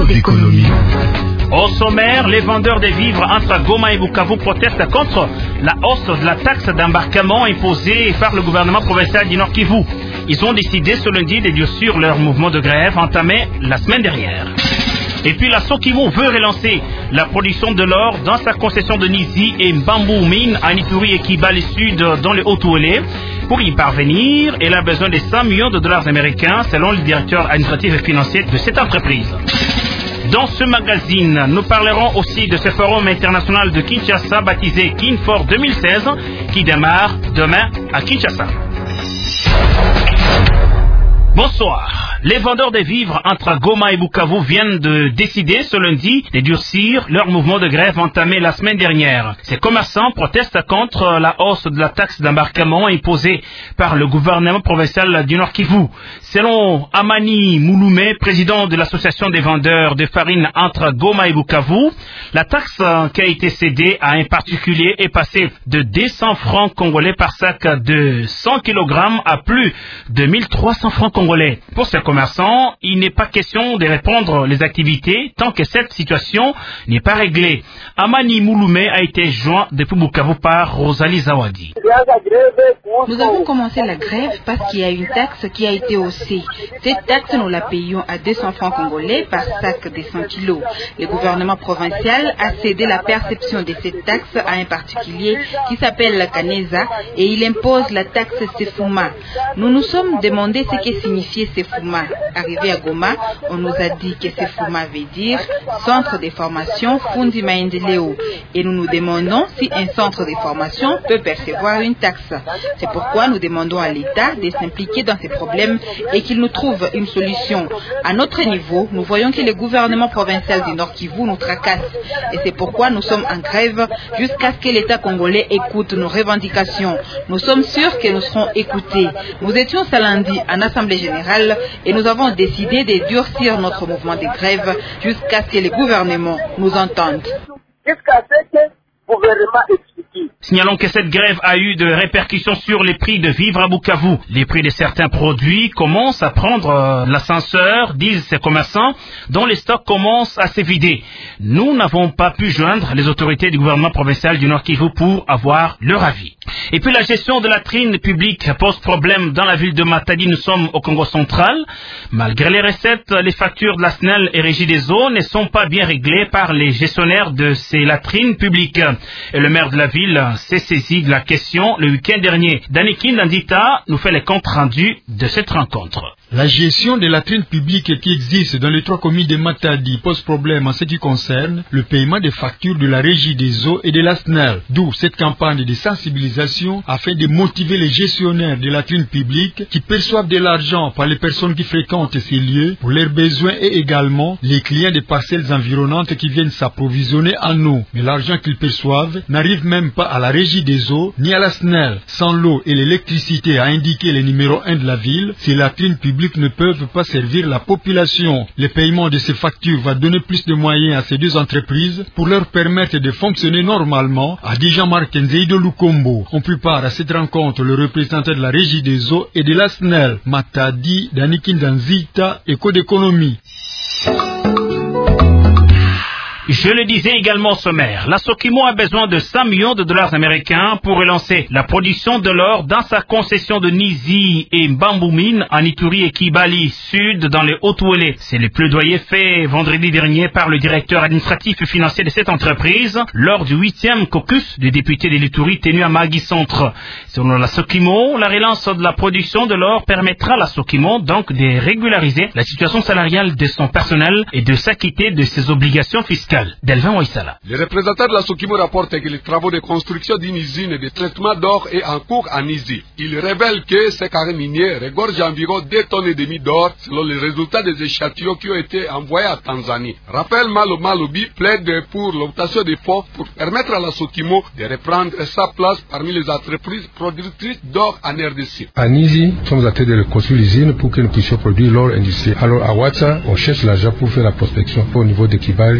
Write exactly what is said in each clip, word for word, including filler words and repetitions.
d'économie. Au sommaire, les vendeurs des vivres entre Goma et Bukavu protestent contre la hausse de la taxe d'embarquement imposée par le gouvernement provincial du Nord Kivu. Ils ont décidé ce lundi de durcir leur mouvement de grève entamé la semaine dernière. Et puis la Sokimo veut relancer la production de l'or dans sa concession de Nizi et Mbambu Mine à Ituri et Kibali Sud dans le Haut-Touélé. Pour y parvenir, elle a besoin de cent millions de dollars américains selon le directeur administratif et financier de cette entreprise. Dans ce magazine, nous parlerons aussi de ce forum international de Kinshasa baptisé Kinfor deux mille seize qui démarre demain à Kinshasa. Bonsoir. Les vendeurs de vivres entre Goma et Bukavu viennent de décider ce lundi de durcir leur mouvement de grève entamé la semaine dernière. Ces commerçants protestent contre la hausse de la taxe d'embarquement imposée par le gouvernement provincial du Nord Kivu. Selon Amani Mouloumé, président de l'association des vendeurs de farine entre Goma et Bukavu, la taxe qui a été cédée à un particulier est passée de deux cents francs congolais par sac de cent kilogrammes à plus de mille trois cents francs congolais. Pour ces commerçants, il n'est pas question de reprendre les activités tant que cette situation n'est pas réglée. Amani Mouloumé a été joint depuis Bukavu par Rosalie Zawadi. Nous avons commencé la grève parce qu'il y a une taxe qui a été haussée. Cette taxe, nous la payons à deux cents francs congolais par sac de cent kilos. Le gouvernement provincial a cédé la perception de cette taxe à un particulier qui s'appelle la Kaneza et il impose la taxe Sefuma. Nous nous sommes demandé ce que signifiait Sefuma. Arrivé à Goma, on nous a dit que Sefuma veut dire Centre de formation Fundi Maendeleo. Et nous nous demandons si un centre de formation peut percevoir une taxe. C'est pourquoi nous demandons à l'État de s'impliquer dans ces problèmes et qu'il nous trouve une solution. À notre niveau, nous voyons que le gouvernement provincial du Nord Kivu nous tracasse. Et c'est pourquoi nous sommes en grève jusqu'à ce que l'État congolais écoute nos revendications. Nous sommes sûrs que nous serons écoutés. Nous étions ce lundi en Assemblée générale et nous avons décidé de durcir notre mouvement de grève jusqu'à ce que le gouvernement nous entende. Jusqu'à ce que le gouvernement explique. Signalons que cette grève a eu de répercussions sur les prix de vivres à Bukavu. Les prix de certains produits commencent à prendre euh, l'ascenseur, disent ces commerçants, dont les stocks commencent à se vider. Nous n'avons pas pu joindre les autorités du gouvernement provincial du Nord Kivu pour avoir leur avis. Et puis la gestion de la latrine publique pose problème dans la ville de Matadi. Nous sommes au Congo central. Malgré les recettes, les factures de la S N E L et Régie des eaux ne sont pas bien réglées par les gestionnaires de ces latrines publiques. Et le maire de la ville s'est saisi de la question le week-end dernier. Danikin Nandita nous fait les comptes rendus de cette rencontre. La gestion des latrines publiques qui existent dans les trois communes de Matadi pose problème en ce qui concerne le paiement des factures de la Régie des eaux et de la S N E L. D'où cette campagne de sensibilisation afin de motiver les gestionnaires des latrines publiques qui perçoivent de l'argent par les personnes qui fréquentent ces lieux pour leurs besoins et également les clients des parcelles environnantes qui viennent s'approvisionner en eau. Mais l'argent qu'ils perçoivent n'arrive même pas à la Régie des eaux ni à la S N E L. Sans l'eau et l'électricité à indiquer le numéro un de la ville, ces latrines publiques ne peuvent pas servir la population. Le paiement de ces factures va donner plus de moyens à ces deux entreprises pour leur permettre de fonctionner normalement, a dit Jean-Marc Nzeido Lukombo. On prit part à cette rencontre le représentant de la Régie des eaux et de la S N E L, Matadi, Danikin Danzita, Éco d'économie. Je le disais également au sommaire, la Sokimo a besoin de cent millions de dollars américains pour relancer la production de l'or dans sa concession de Nizi et Mbambu Mine en Ituri et Kibali Sud dans les Haut-Touélé. C'est le plaidoyer fait vendredi dernier par le directeur administratif et financier de cette entreprise lors du huitième caucus des députés de l'Ituri tenu à Magui Centre. Selon la Sokimo, la relance de la production de l'or permettra à la Sokimo donc de régulariser la situation salariale de son personnel et de s'acquitter de ses obligations fiscales. Delvin Ouissala. Le représentant de la Sokimo rapporte que les travaux de construction d'une usine de traitement d'or est en cours à Nizi. Il révèle que ces carrés miniers regorgent environ deux tonnes et demie d'or selon les résultats des échantillons qui ont été envoyés à Tanzanie. Rappel Malo Malobi plaide pour l'obtention des fonds pour permettre à la Sokimo de reprendre sa place parmi les entreprises productrices d'or en R D C. À Nizi, nous sommes en train de reconstruire l'usine pour que nous puissions produire l'or industriel. Alors à Ouacha, on cherche l'argent pour faire la prospection au niveau de Kibali Sud.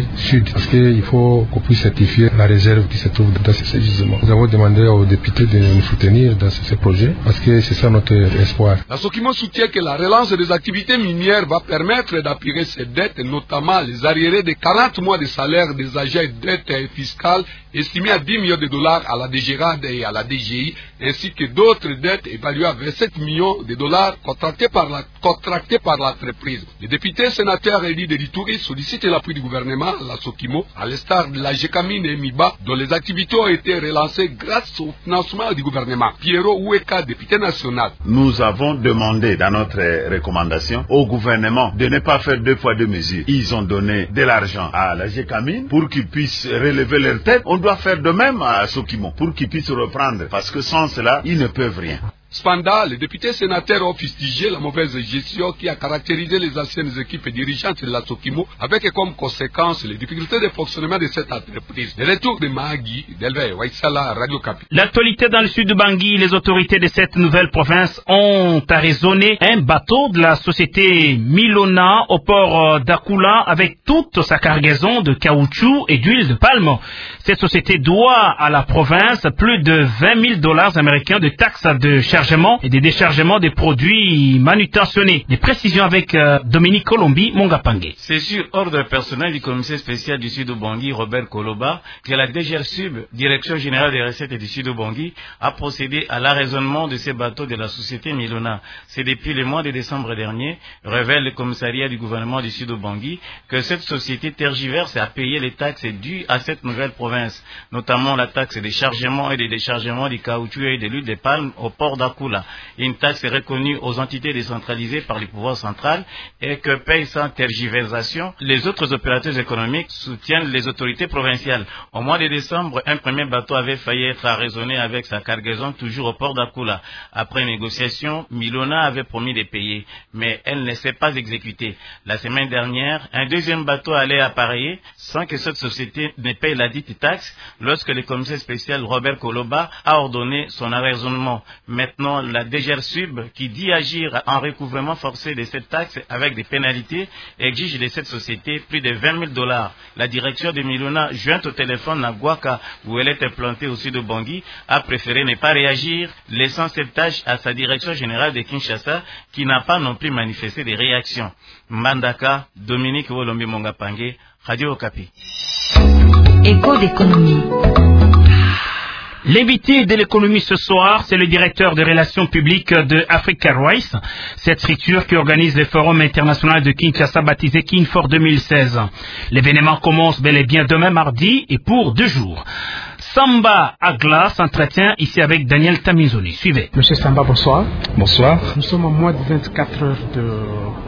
difficulté parce qu'il faut qu'on puisse certifier la réserve qui se trouve dans ces gisements. Nous avons demandé aux députés de nous soutenir dans ce projet parce que c'est ça notre espoir. La Sokimo soutient que la relance des activités minières va permettre d'appuyer ces dettes, notamment les arriérés de quarante mois de salaire des agents et dettes fiscales estimées à dix millions de dollars à la D G R A D et à la D G I, ainsi que d'autres dettes évaluées à vingt-sept millions de dollars contractées par la, contractées par l'entreprise. Les députés sénateurs élus de l'Ituri sollicitent l'appui du gouvernement, la Sokimo, à l'instar de la Gécamine et Miba, dont les activités ont été relancées grâce au financement du gouvernement. Pierrot Oueka, député national. Nous avons demandé dans notre recommandation au gouvernement de ne pas faire deux fois deux mesures. Ils ont donné de l'argent à la Gécamine pour qu'ils puissent relever leur tête. On doit faire de même à Sokimo pour qu'ils puissent reprendre parce que sans cela, ils ne peuvent rien. Cependant, les députés sénateurs ont fustigé la mauvaise gestion qui a caractérisé les anciennes équipes dirigeantes de la Sokimo, avec comme conséquence les difficultés de fonctionnement de cette entreprise. Le retour de Mahagi, d'Elvey Waisala, Radio Kapi. L'actualité dans le sud de Bangui, les autorités de cette nouvelle province ont arraisonné un bateau de la société Milona au port d'Akula avec toute sa cargaison de caoutchouc et d'huile de palme. Cette société doit à la province plus de vingt mille dollars américains de taxes de chargement et des déchargements des produits manutentionnés. Des précisions avec euh, Dominique Colombi, Mongapangé. C'est sur ordre personnel du commissaire spécial du Sud Bangui, Robert Koloba, que la D G R Sub, Direction Générale des Recettes du Sud Bangui, a procédé à l'arraisonnement de ces bateaux de la société Milona. C'est depuis le mois de décembre dernier, révèle le commissariat du gouvernement du Sud Bangui, que cette société tergiverse à payer les taxes dues à cette nouvelle province, notamment la taxe des chargements et des déchargements du caoutchouc et de l'huile de palme au port d'Akula. Une taxe reconnue aux entités décentralisées par le pouvoir central et que payent sans tergiversation les autres opérateurs économiques soutiennent les autorités provinciales. Au mois de décembre, un premier bateau avait failli être arraisonné avec sa cargaison toujours au port d'Akula. Après négociation, Milona avait promis de payer, mais elle ne s'est pas exécutée. La semaine dernière, un deuxième bateau allait appareiller sans que cette société ne paye la dite taxe lorsque le commissaire spécial Robert Koloba a ordonné son arraisonnement. Maintenant, la D G R Sub, qui dit agir en recouvrement forcé de cette taxe avec des pénalités, exige de cette société plus de vingt mille dollars. La direction de Milona, jointe au téléphone à Guaka, où elle était plantée au sud de Bangui, a préféré ne pas réagir, laissant cette tâche à sa direction générale de Kinshasa, qui n'a pas non plus manifesté de réaction. Mandaka, Dominique Wolombi Mongapangé, Radio Okapi. Écho d'économie. L'invité de l'économie ce soir, c'est le directeur des relations publiques de Africa Rice, cette structure qui organise le forum international de Kinshasa baptisé Kinfor deux mille seize. L'événement commence bel et bien demain mardi et pour deux jours. Samba Agla s'entretient ici avec Daniel Tamizoni. Suivez. Monsieur Samba, bonsoir. Bonsoir. Nous sommes au mois de vingt-quatre heures de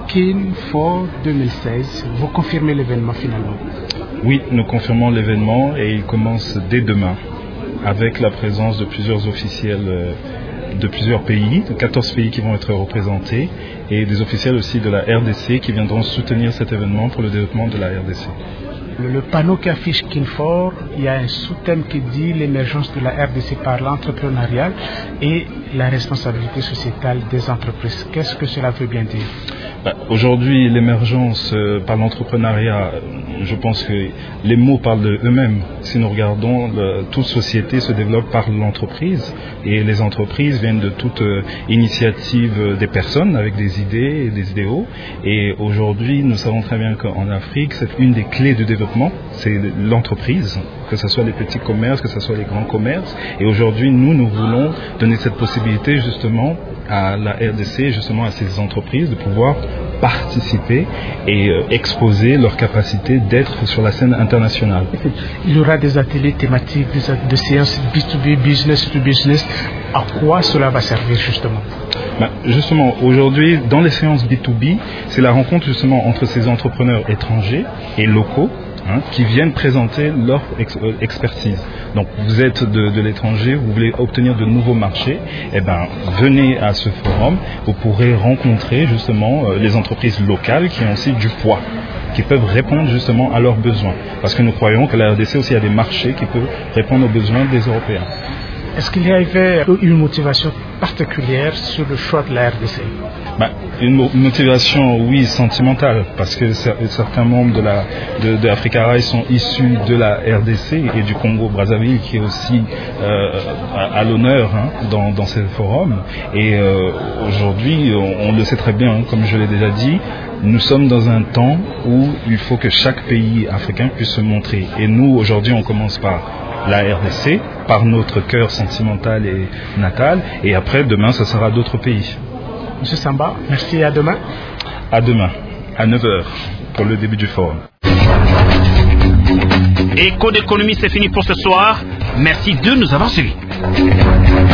Kinfor deux mille seize. Vous confirmez l'événement finalement? Oui, nous confirmons l'événement et il commence dès demain, avec la présence de plusieurs officiels de plusieurs pays, de quatorze pays qui vont être représentés, et des officiels aussi de la R D C qui viendront soutenir cet événement pour le développement de la R D C. Le, le panneau qui affiche Kinfor, il y a un sous-thème qui dit l'émergence de la R D C par l'entrepreneuriat et la responsabilité sociétale des entreprises. Qu'est-ce que cela veut bien dire? Bah, aujourd'hui, l'émergence euh, par l'entrepreneuriat, je pense que les mots parlent d'eux-mêmes. Si nous regardons, le, toute société se développe par l'entreprise et les entreprises viennent de toute euh, initiative des personnes avec des idées et des idéaux. Et aujourd'hui, nous savons très bien qu'en Afrique, c'est une des clés du développement, c'est l'entreprise, que ce soit les petits commerces, que ce soit les grands commerces. Et aujourd'hui, nous, nous voulons donner cette possibilité justement à la R D C, justement à ces entreprises, de pouvoir participer et euh, exposer leur capacité d'être sur la scène internationale. Il y aura des ateliers thématiques, de séances B deux B, business to business. À quoi cela va servir justement? Ben, justement, aujourd'hui, dans les séances B deux B, c'est la rencontre justement entre ces entrepreneurs étrangers et locaux, Hein, qui viennent présenter leur ex- euh, expertise. Donc vous êtes de, de l'étranger, vous voulez obtenir de nouveaux marchés, eh ben, venez à ce forum, vous pourrez rencontrer justement euh, les entreprises locales qui ont aussi du poids, qui peuvent répondre justement à leurs besoins. Parce que nous croyons que la R D C aussi a des marchés qui peuvent répondre aux besoins des Européens. Est-ce qu'il y avait une motivation particulière sur le choix de la R D C? Bah, une motivation, oui, sentimentale, parce que certains membres de la de, de Africa Rail sont issus de la R D C et du Congo-Brazzaville, qui est aussi euh, à, à l'honneur hein, dans, dans ces forums. Et euh, aujourd'hui, on, on le sait très bien, hein, comme je l'ai déjà dit, nous sommes dans un temps où il faut que chaque pays africain puisse se montrer. Et nous, aujourd'hui, on commence par la R D C, par notre cœur sentimental et natal, et après, demain, ce sera d'autres pays. Monsieur Samba, merci et à demain. À demain, à neuf heures, pour le début du forum. Écho d'économie, c'est fini pour ce soir. Merci de nous avoir suivis.